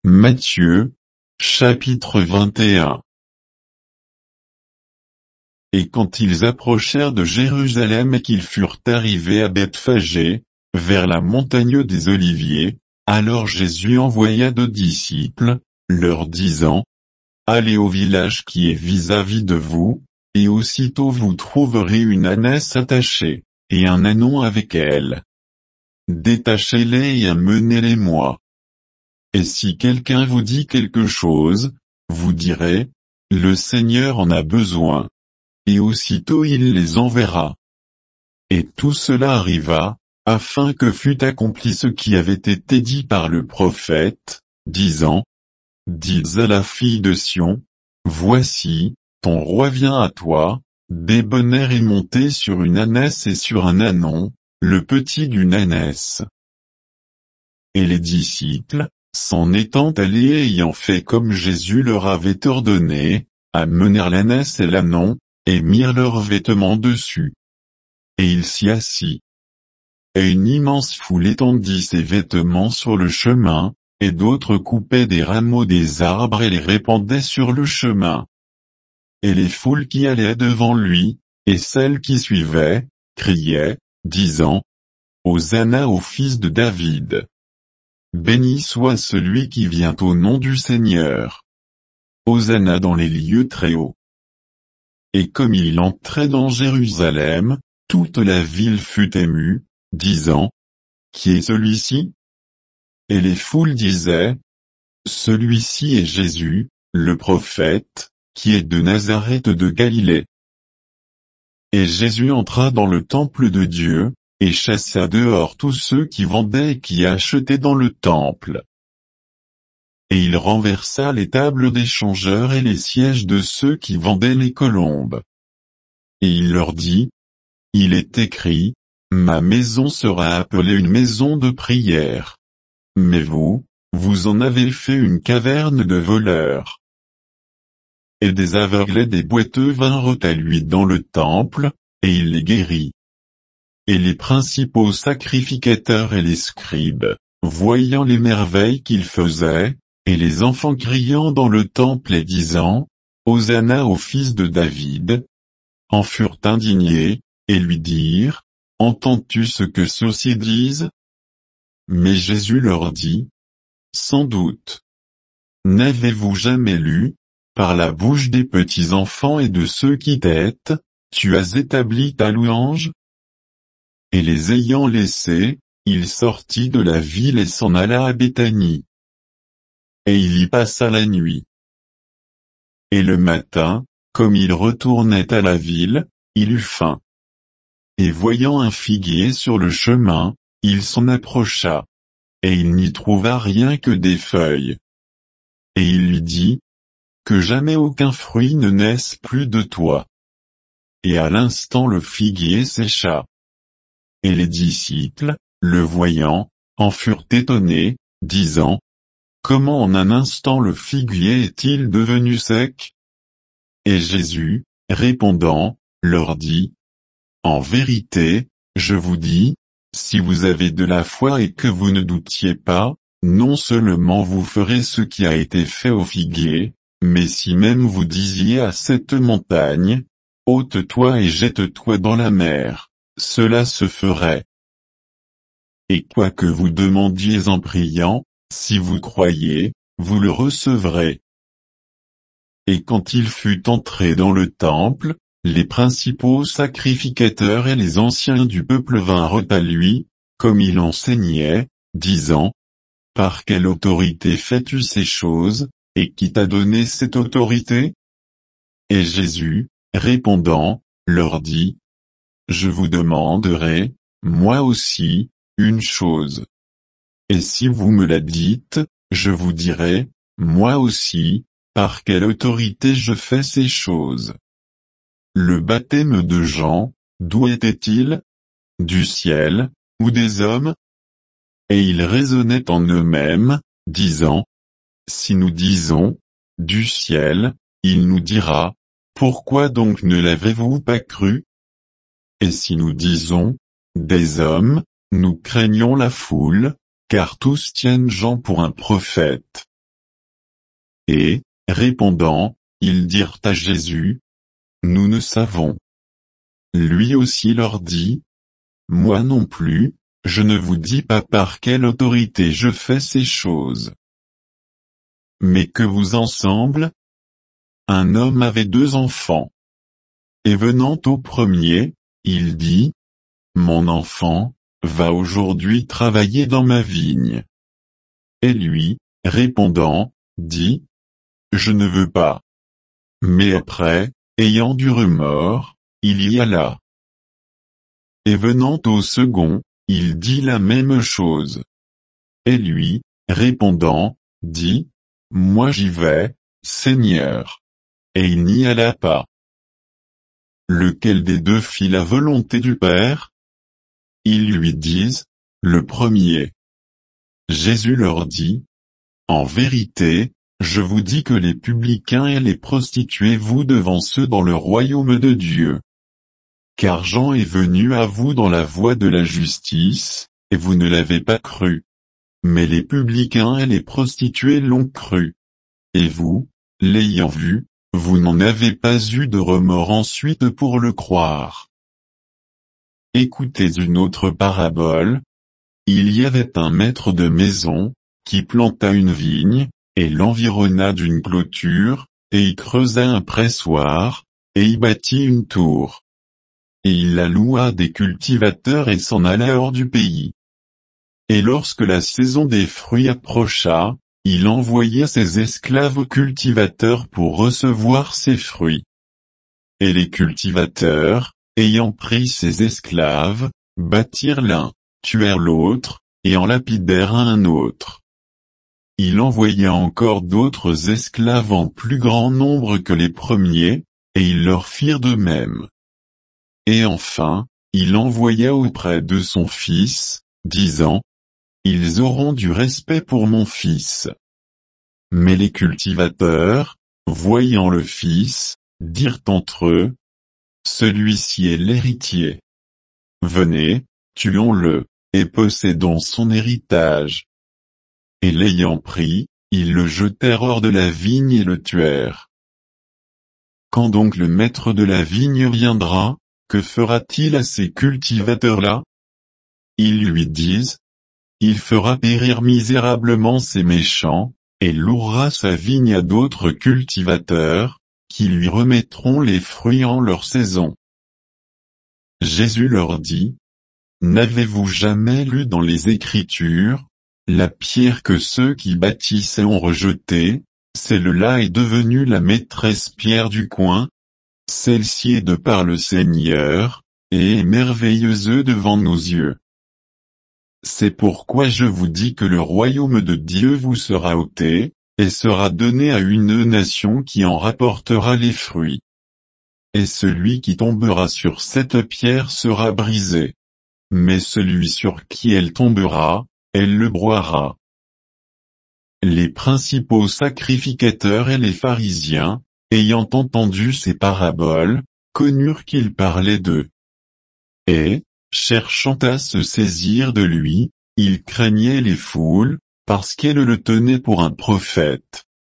Matthieu, chapitre 21. Et quand ils approchèrent de Jérusalem et qu'ils furent arrivés à Bethphagée, vers la montagne des Oliviers, alors Jésus envoya 2 disciples, leur disant, allez au village qui est vis-à-vis de vous, et aussitôt vous trouverez une ânesse attachée, et un ânon avec elle. Détachez-les et amenez-les-moi. Et si quelqu'un vous dit quelque chose, vous direz, le Seigneur en a besoin. Et aussitôt il les enverra. Et tout cela arriva, afin que fût accompli ce qui avait été dit par le prophète, disant, dites à la fille de Sion, voici, ton roi vient à toi, débonnaire et monté sur une ânesse et sur un ânon, le petit d'une ânesse. Et les disciples, s'en étant allés et ayant fait comme Jésus leur avait ordonné, amenèrent l'ânesse et l'ânon, et mirent leurs vêtements dessus. Et il s'y assit. Et une immense foule étendit ses vêtements sur le chemin, et d'autres coupaient des rameaux des arbres et les répandaient sur le chemin. Et les foules qui allaient devant lui, et celles qui suivaient, criaient, disant, Hosanna au fils de David. Béni soit celui qui vient au nom du Seigneur. Hosanna dans les lieux très hauts. Et comme il entrait dans Jérusalem, toute la ville fut émue, disant, qui est celui-ci? Et les foules disaient, celui-ci est Jésus, le prophète, qui est de Nazareth de Galilée. Et Jésus entra dans le temple de Dieu, et chassa dehors tous ceux qui vendaient et qui achetaient dans le temple. Et il renversa les tables des changeurs et les sièges de ceux qui vendaient les colombes. Et il leur dit, il est écrit, ma maison sera appelée une maison de prière. Mais vous, vous en avez fait une caverne de voleurs. Et des aveugles et des boiteux vinrent à lui dans le temple, et il les guérit. Et les principaux sacrificateurs et les scribes, voyant les merveilles qu'il faisait, et les enfants criant dans le temple et disant, Hosanna au fils de David, en furent indignés, et lui dirent, entends-tu ce que ceux-ci disent? Mais Jésus leur dit, sans doute. N'avez-vous jamais lu, par la bouche des petits enfants et de ceux qui t'aident, tu as établi ta louange? Et les ayant laissés, il sortit de la ville et s'en alla à Béthanie. Et il y passa la nuit. Et le matin, comme il retournait à la ville, il eut faim. Et voyant un figuier sur le chemin, il s'en approcha. Et il n'y trouva rien que des feuilles. Et il lui dit, que jamais aucun fruit ne naisse plus de toi. Et à l'instant le figuier sécha. Et les disciples, le voyant, en furent étonnés, disant, comment en un instant le figuier est-il devenu sec? Et Jésus, répondant, leur dit, en vérité, je vous dis, si vous avez de la foi et que vous ne doutiez pas, non seulement vous ferez ce qui a été fait au figuier, mais si même vous disiez à cette montagne, ôte-toi et jette-toi dans la mer, cela se ferait. Et quoi que vous demandiez en priant, si vous croyez, vous le recevrez. Et quand il fut entré dans le temple, les principaux sacrificateurs et les anciens du peuple vinrent à lui, comme il enseignait, disant, par quelle autorité fais-tu ces choses, et qui t'a donné cette autorité? Et Jésus, répondant, leur dit, je vous demanderai, moi aussi, une chose. Et si vous me la dites, je vous dirai, moi aussi, par quelle autorité je fais ces choses. Le baptême de Jean, d'où était-il? Du ciel, ou des hommes? Et ils raisonnaient en eux-mêmes, disant, si nous disons, du ciel, il nous dira, pourquoi donc ne l'avez-vous pas cru? Et si nous disons, des hommes, nous craignons la foule, car tous tiennent Jean pour un prophète. Et, répondant, ils dirent à Jésus: Nous ne savons. Lui aussi leur dit: Moi non plus, je ne vous dis pas par quelle autorité je fais ces choses. Mais que vous en semble? Un homme avait 2 enfants. Et venant au premier, il dit: Mon enfant, va aujourd'hui travailler dans ma vigne. Et lui, répondant, dit: Je ne veux pas. Mais après, ayant du remords, il y alla. Et venant au second, il dit la même chose. Et lui, répondant, dit: Moi j'y vais, Seigneur. Et il n'y alla pas. Lequel des 2 fit la volonté du Père? Ils lui disent: Le premier. Jésus leur dit: En vérité, je vous dis que les publicains et les prostituées vous devant ceux dans le royaume de Dieu. Car Jean est venu à vous dans la voie de la justice, et vous ne l'avez pas cru. Mais les publicains et les prostituées l'ont cru. Et vous, l'ayant vu, vous n'en avez pas eu de remords ensuite pour le croire. Écoutez une autre parabole. Il y avait un maître de maison, qui planta une vigne, et l'environna d'une clôture, et y creusa un pressoir, et y bâtit une tour. Et il la loua à des cultivateurs et s'en alla hors du pays. Et lorsque la saison des fruits approcha, il envoya ses esclaves aux cultivateurs pour recevoir ses fruits. Et les cultivateurs, ayant pris ses esclaves, battirent l'un, tuèrent l'autre, et en lapidèrent un autre. Il envoya encore d'autres esclaves en plus grand nombre que les premiers, et ils leur firent de même. Et enfin, il envoya auprès de son fils, disant: Ils auront du respect pour mon fils. Mais les cultivateurs, voyant le fils, dirent entre eux: Celui-ci est l'héritier. Venez, tuons-le, et possédons son héritage. Et l'ayant pris, ils le jetèrent hors de la vigne et le tuèrent. Quand donc le maître de la vigne viendra, que fera-t-il à ces cultivateurs-là? Ils lui disent: Il fera périr misérablement ces méchants, et louera sa vigne à d'autres cultivateurs, qui lui remettront les fruits en leur saison. Jésus leur dit: N'avez-vous jamais lu dans les Écritures, la pierre que ceux qui bâtissaient ont rejetée, celle-là est devenue la maîtresse pierre du coin? Celle-ci est de par le Seigneur, et est merveilleuse devant nos yeux. C'est pourquoi je vous dis que le royaume de Dieu vous sera ôté, et sera donné à une nation qui en rapportera les fruits. Et celui qui tombera sur cette pierre sera brisé. Mais celui sur qui elle tombera, elle le broiera. Les principaux sacrificateurs et les pharisiens, ayant entendu ces paraboles, connurent qu'il parlait d'eux. Et, cherchant à se saisir de lui, ils craignaient les foules, parce qu'elles le tenaient pour un prophète.